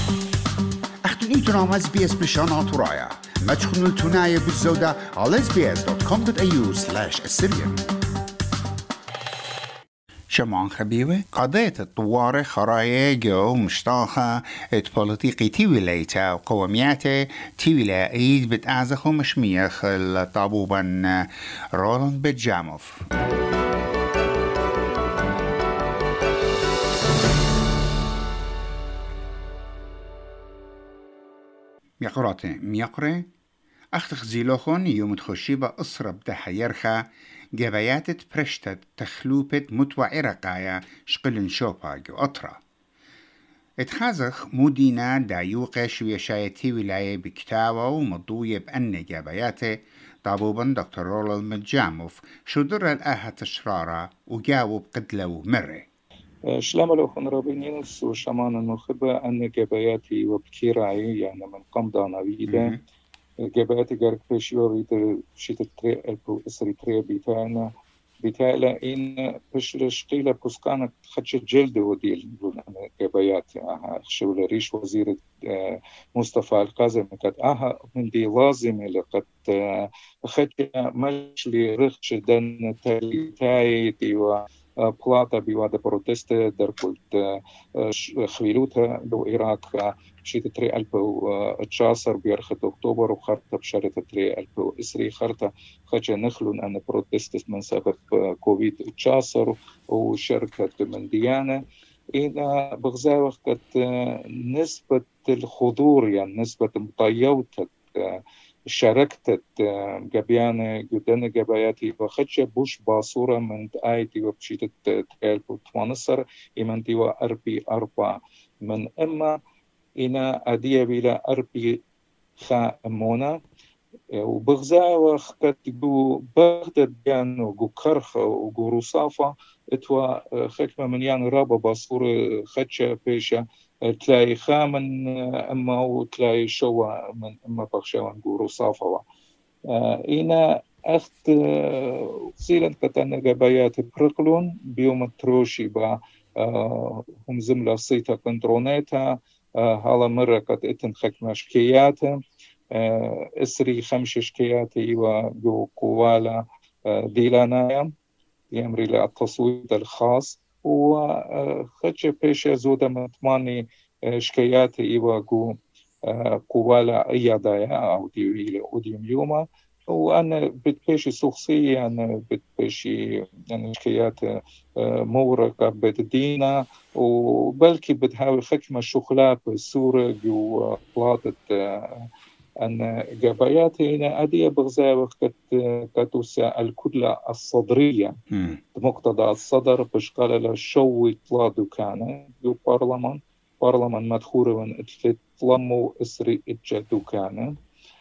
اختنيتنا اس بي اس بشانات ورايا ما تخنوا التناية بالزودة على sbs.com.au/assyrian. شمعان خبيوة قضية الطوارئ خرايا جو مشتاخة بوليتيقي تيويليتا وقومياته تيويلا ايد بتأعزخو مشميخ الطابوبا رولاند بتجاموف. ميقراتي ميقري أختخ زيلوخون يوم تخشيبة أسرة بدها يرخى جبايات برشتت تخلوبت متوعرة قايا شقلن شوباج وأطرة اتخازخ مدينة دايوقة شويشايتي ولاية بكتاوة ومضوية بأن جباياته طابوبا دكتور رولال متجاموف شو در الآها تشرارة وجاوب قدلة ومرة شلام الأخوان رابينينوس وشمان النخبة أن جباياتي وبكيراي يعني من قمضانا ويدا جباياتي جارك بيشيو ويدا شيت التري ألبو إسري تري بيتالا إن بشرش قيلة بسكانة خدش جلد وديل جباياتي خشول ريش وزير مصطفى القاسم قد من دي لازم لقد خدش مش لرخش دن تاي ديوا بلاطة بيواد بروتست در كنت خليلوتها لو إيراك شيت تري ألبو تشاصر بيرخت أكتوبر وخرطة بشارة تري ألبو إسري خرطة خجة نخلون أن بروتست من سبب كوفيد تشاصر وشركة من ديانة إلى بغزاوة قد نسبة الحضور يعني نسبة مطيوتة شاركت جبيانة جدنا جباياتي وخدش بوش باصورة من آيتي وبشيت تقال بتوانصر إمان ديوا أربي أربع من إما إنا أدية بلا أربي خا أمونا وبغزاوة قد جو بغداد بيان وجو كرخة وجو رصافة اتوا خكمة من يعني رابا باصورة خدشة بيشة تلاقي خامن أما وتلاقي شوا من أما بخشوا نقول رصافة إنا أخت سيلن كتان جبايات برقلون بيوم تروشي با هم زملا صيتا كنترونيتا هلا مرة قد اتن خكمة شكياتا اسري خمش شكياتي وجو قوالا ديلانايا يمري للتصويت الخاص وخدش بيش زودة متماني شكياتي إيواغو قوالا إيادايا أو ديويل أوديوم يوما وأنا بتبيشي شخصية أنا بتبيشي يعني شكيات مورقة بدينا وبلكي بتحاول خكمة شغلات بالصورة جو بلاطة أن جباياتي هنا أدية بغزاوة كتوسع الكتلة الصدرية مقتضى الصدر بشقال لشوي طلادو كان جو برلمان مدخورة من اتلمو اسري اتجدو كان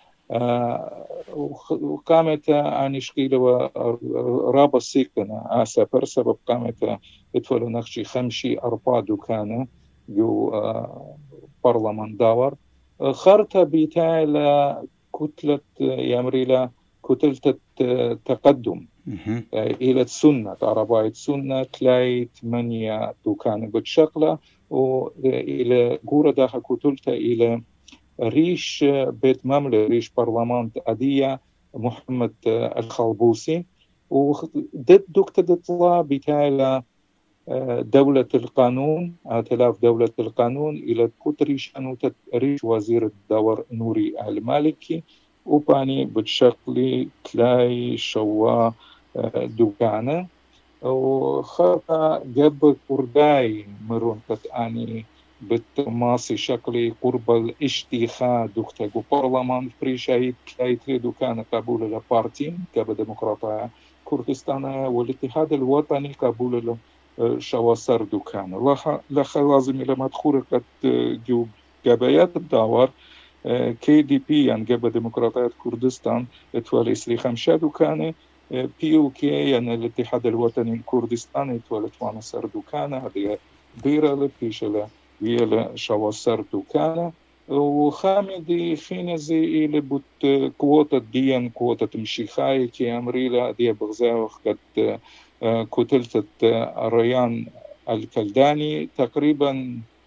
وقامت عن شقيلة رابا سيكنا آسابر سبب قامت اتفلو نخشي خمشي أربع دوكانة جو برلمان داور خرطة بتاع كتلة يمريلا كتلة تقدم إلى السنة عربية سنة تلاقي 8 دوكان بتشغلة وإلى جورة داخل كتلة إلى ريش بيت مملة ريش برلمان أدية محمد الخلبوسي وضد دكتور تطلع بتاع دولة القانون ائتلاف دولة القانون إلى كتريش أنو ريش وزير الدور نوري المالكي وباني بتشكلي تلاي شوا دوكانة وخاطا جب كرداي مرون تتاني بتماسي شكلي قرب الاشتيخا دكتور برلمان فريشاي تلاي تري دوكانة قبول لبارتين كاب ديمقراطية كردستان والاتحاد الوطني قبول شواسر دوكان لخ لازم إلى مدخول قد جو جبايات الدوار كي دي بي يعني جبهة ديمقراطية كردستان اتوالي إسري 5 دوكانة بي او كي يعني الاتحاد الوطني الكردستاني اتوالي 12 دوكانة هذه ديرة لبيشلة ويلا شواسر دوكانة وخامدي خينزي إلى بوت قوة ديان قوة مشيخاي كي أمريلا دي بغزاوة قد كتلة الريان الكلداني تقريبا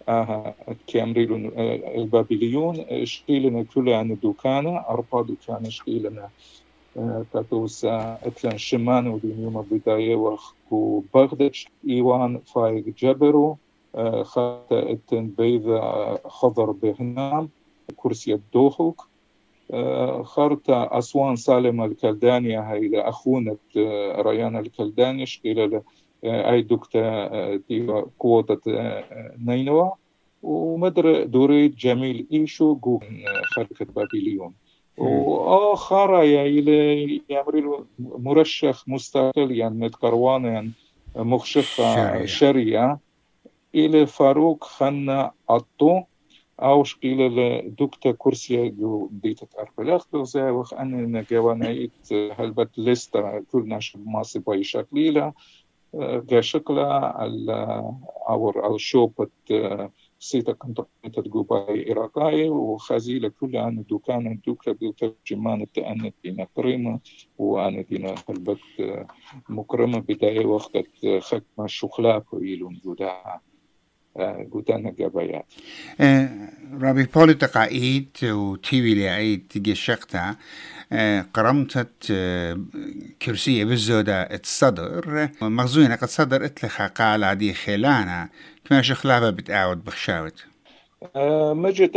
كامريلون البابليون شقيلنا كل عن دوكانة أربع دوكانة شقيلنا تاتوسا اتلان شمان ودين يوم بداية وخو بغدش إيوان فايق جبرو خاطة اتن بيض خضر بهنام كرسي الدوخوك خارطة أسوان سالم الكلدانية هاي أخونة ريان الكلدانية شقيلة أي دكتة دي قوة نينوى ومدر دوريد جميل إيشو جو خركة بابليون وآخر يعني يعملوا مرشح مستقل يعني متقروان يعني مخشخ شريعة إلى فاروق خنا عطو أو شقيل دكتة كرسي جو ديتة أربلاخ بغزا وخ أن نجوانيت هلبت لستا كل نشب ماسي باي شكليلا شكلها أو شوبة سيتا كنت تجوباي إراقاي وخزيلة كل عن دوكان دوكا جمان التأنت دينا كريمة وأنا دينا هلبت مكرمة بداية وقت خكمة شخلاء ويلون جودها قدانا جبايات رابي بوليتقا عيد وتيوي لي عيد تيجي شقتا قرمتت كرسية بالزودة الصدر مغزوينة قد صدر اتلخا قال عدي خيلانا كما شخلابة بتقاود بخشاوت مجد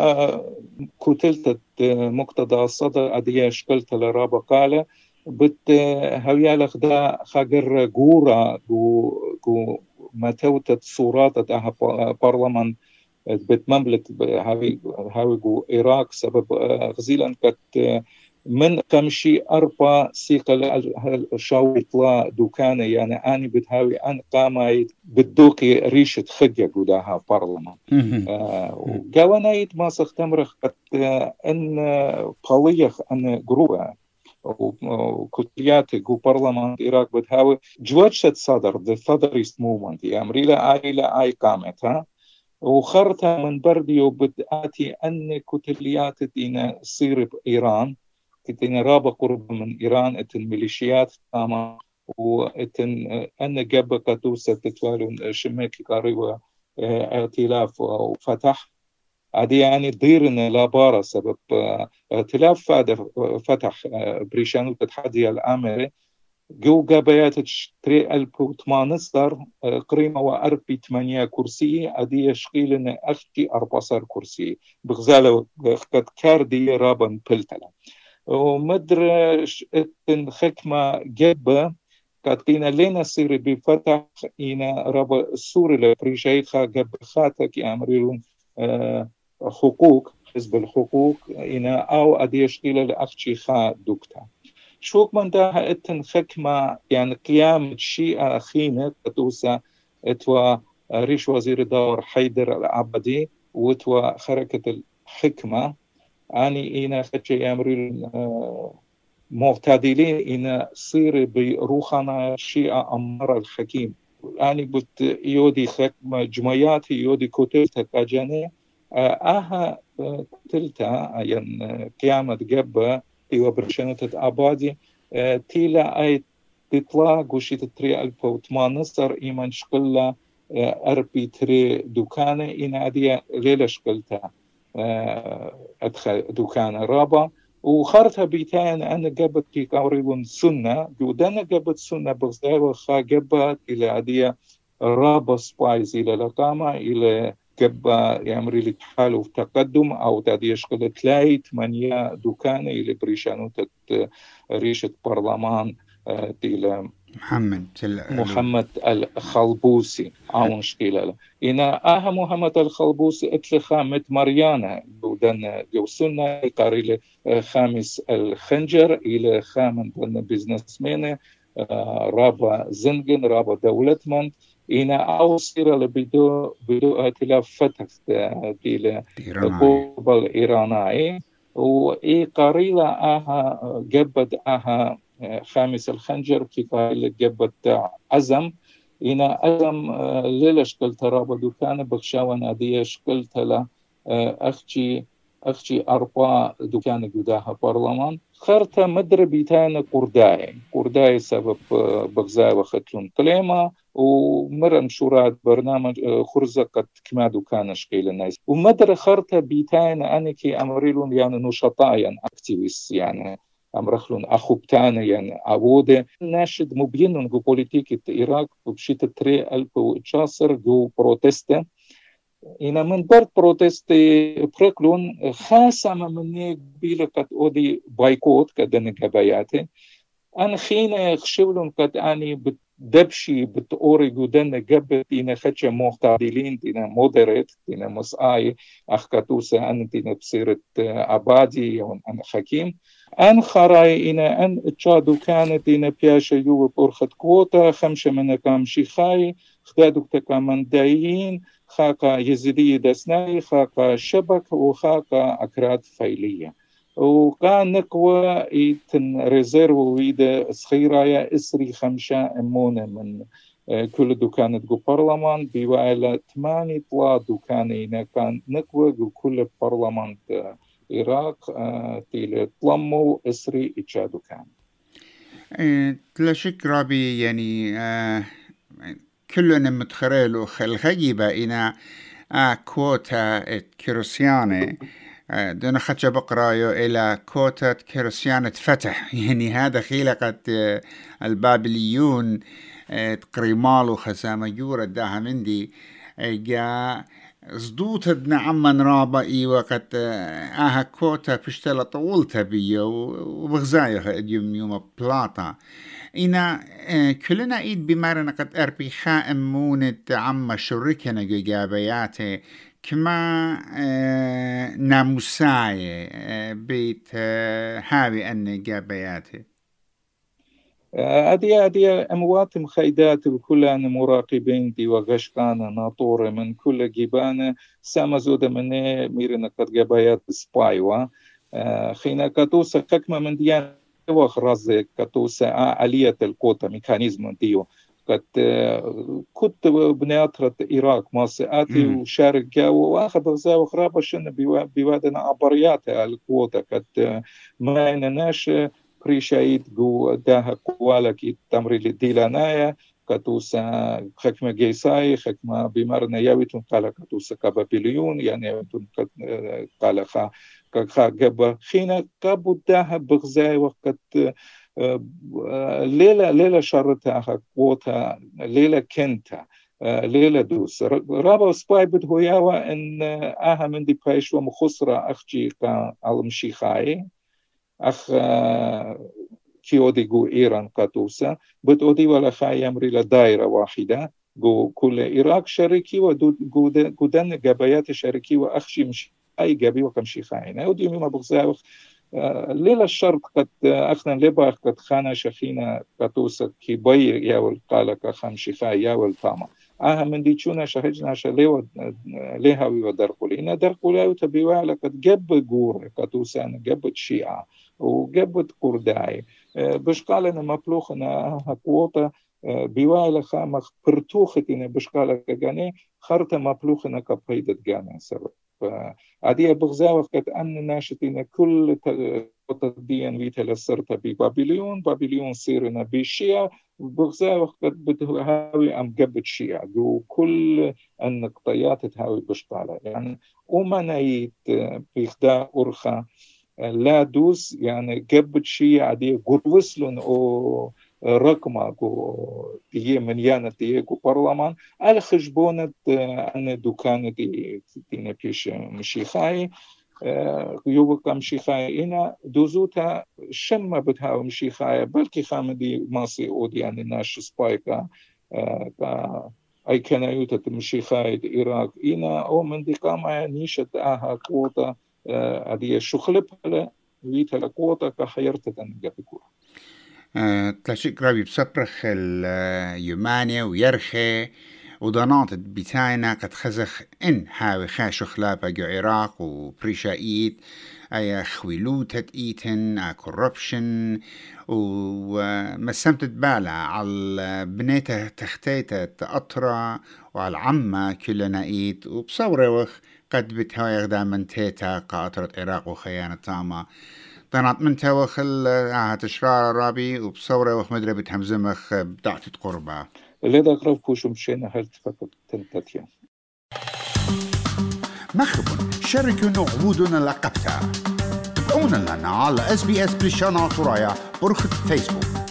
كتلت مقتضى الصدر عدي شكلت لرابا قال بت هويالخ دا خاقر قورا قو متوتت صورات ده برلمان بتمملك هاوي جو إيراق سبب غزيلا كت من كمشي أربع سيقل شاوطلا دوكانة يعني أنا بتهاوي أن قامايت بدوقي ريشة خجة قداها برلمان وقوانايت ما سختمرخ قد أن قليخ أن قروة وكتليات جو برلمان العراق بتهاوي جوجت صدر the Fatherist movement يعني أمريلا آي قامتها وخرتها من بردي وبدأتي أن كتليات دينا تصير بإيران كتين رابع قرب من إيران اتن ميليشيات قامة واتن أن جاب كتوسة تتوالون شميك قاريوة ائتلاف وفتح عادي يعني ضيرنا لا بارا سبب ائتلاف فتح بريشانو تتحدي الأمري جو جابيات تري ألف وثمانستر قريمة وأربي 8 كرسي عادي شقيلنا أختي 14 كرسي بغزالة قد كاردي رابن بلتلا ومدر خكمة جبة كاتقينا لنا سيري بفتح إنا رابا السوري لبريشايخا جب خاتك يعملون حقوق حزب الحقوق إنا أو أديشقيلة لأختي خا دكتا شوك من ده اتن خكمة يعني قيام الشيعة أخينا تدوسا اتوا ريش وزير دور حيدر العبدي واتوا حركة الحكمة أني إنا خدش يامرين معتدلين إنا صير بروحنا الشيعة أمر الحكيم أني بت يودي خكمة جمعيات يودي كتلتا كجاني كتلتا يعني قيامة جبة تيوا برشانة أبادي تيلا أي تطلع قوشيت 3018 إيمان شقلة أربي تري دوكانة إن عادية ليلة شقلتها أدخل دوكان رابع وخرتها بيتان أنا جبت في قاربون سنة جودنا جبت سنة بغزاوة خا جبت إلى عادية رابع سبايز إلى لقامة إلى جبا يعمري لك حاله في تقدم أو تعدي شغل تلاقي 8 دوكانة إلى بريشانو ريشة برلمان إلى محمد الخلبوسي عون شقيلة إنا محمد الخلبوسي اتلخا مت مريانا ودن جوسنا قاري خامس الخنجر إلى خامن دن بيزنس مان رابا زنجن رابا دولتمند إنا أوصير لبدو ائتلاف فتح دي قبل إيراناي وإي قاريلا جبد خامس الخنجر في قاريلا جبد عزم إنا عزم ليلة شكلت رابا دوكان بخشاوان أدية شكلت لا أختي أربع دوكان جداها برلمان خرطة مدربيتان قرداي سبب بغزاي وختلون كلمة ومرة مشورات برنامج خرزة قد كمادو كان شقيل الناس ومدر خرطة بيتاين أنا كي أمريلون يعني نشطاء يعني أكتيفيست يعني أمرخلون أخو بتانا يعني عودة ناشد مبينون جو بوليتيكي العراق بشيت تري ألبو تشاصر جو بروتستا إن من برد بروتستي بركلون خاصة مني قبيلة قد أودي بايكوت كدن جباياتي أنا خينا خشولون قد أني دبشي بتوري جودن جبت إن خدش معتدلين إن مودريت إن مساي أخكتوسة أن إن بصيرت عبادي أو أن حكيم أن خراي أن تشادو كانت إن بياشة يو بورخت كوتا خمسة من كام شيخاي خدادو تكامن دايين خاقا يزيدي دسناي خاقا شبك وخاقا أكراد فيلية وكان نقوى إيتن ريزيرو ويدا صغيرة إسري خمسة أمونة من كل دكانة جو برلمان بيوالة 8 طلا دكانة كان نقوى جو كل برلمان العراق تيل طلمو إسري إتشا دكان لا شك رابي يعني كلنا متخرلو الغيبة إنا كوتا كروسياني دون خدش بقرايو إلى كوتا كروسيانة فتح يعني هذا خيلقة البابليون تقريمالو خسامة جورة داها مندي جا صدوت ابن عمان رابعي وقت كوتا بشتلا طولتا بيو وبغزايو يوم بلاطا إنا كلنا إيد بمارنا قد أربي خائم مونة عما شركنا جابياتي كما ناموساي بيت هاوي أن جابياتي هذه أموات مخيدات وكلها مراقبين دي وغشقانة ناطورة من كل جبانة سامزودة من ميرنا قد جبايات سبايوا خينا كاتوسا ككما من ديان وخراز كاتوسا آلية الكوتا ميكانيزم ديو قد كنت بنياترة العراق ماسئاتي وشاركة وآخذ زاو خرابشن بيوادنا عبريات الكوتا قد ما ينناش بريشايد جو داها قوالك تمري للديلانايا كتوسا حكمة جيساي حكمة بمرنا يويتون قال كتوسا كابابيليون يعني يويتون قال خا جبا خينا كابو داها بغزاي وقت ليلة شرطها قوتها ليلة كنتا ليلة دوس رابا سباي بدهوياوا ان من دي بايش ومخسرة اخجي كالمشيخاي أخ كيودي جو إيران قطوسة بتودي ولا خاي يمري لدائرة واحدة جو كل العراق شركي ودن جبايات شركي وأخشي مش أي جبي وكمشي خاينة ودي ما بغزاوخ ليلة الشرط قد أخنا لبا قد خانا شخينا قطوسة كي بير ياول قالك خمشي خاي ياول طاما من دي تشونا شهجنا شليو ليها ودرقولي إن درقولي وتبيوا لقد جب جور قطوسة جبت شيعة وجبت كرداي بشقالنا مبلوخنا هكوطة بيوالا خامخ برتوختنا بشقالة كجاني خرطة مبلوخنا كبيدة جانا سبب عادية بغزاوة قد أن ناشتين كل تدين ويتا لسرطة بابليون سيرنا بشيعة بغزاوة قد بتهاوي أم جبت شيعة جو كل النقطيات تهاوي بشقالة يعني أمانيت بيخدا أرخا لا دوس يعني جبت شيء عادي قروسلون أو رقمة جو تيجي من يانا تيجي جو برلمان على خشبونة أن دكان دي تينا بيش مشيخاي يوبقى مشيخاي إنا دوزوتا شمة بتهاو مشيخاي بلكي خامدي ماسي أودي يعني ناش سبايكا أي كان يوتا مشيخاي العراق إنا أو من دي قامة نيشة كوتا هذه الشغل بلا ويت القوة كحيرت تنجبكوا تلاشيك رابي بسبرخ اليمانيا ويرخي ودانات بتاعنا قد خزخ إن هاوي خاشو خلافة جو عراق وبريشايت أي خويلوتة إيتن كوربشن ومسمت بالا على بنيته تختيته تأطرة وعلى عمة كلنا إيت وبصورة وخ قد بتهاي دائما تيتا قاطرة العراق وخيانة تامة طنات من توخل تشرار رابي وبصورة وخ مدري بتهمزمخ بتاعت قربة لذا قرب بوشم شينا هل تفكر تنتاتيا مخبون شاركونا عبودنا لقبتا تابعونا لنا على SBS بريشانا طرايا برخة فيسبوك.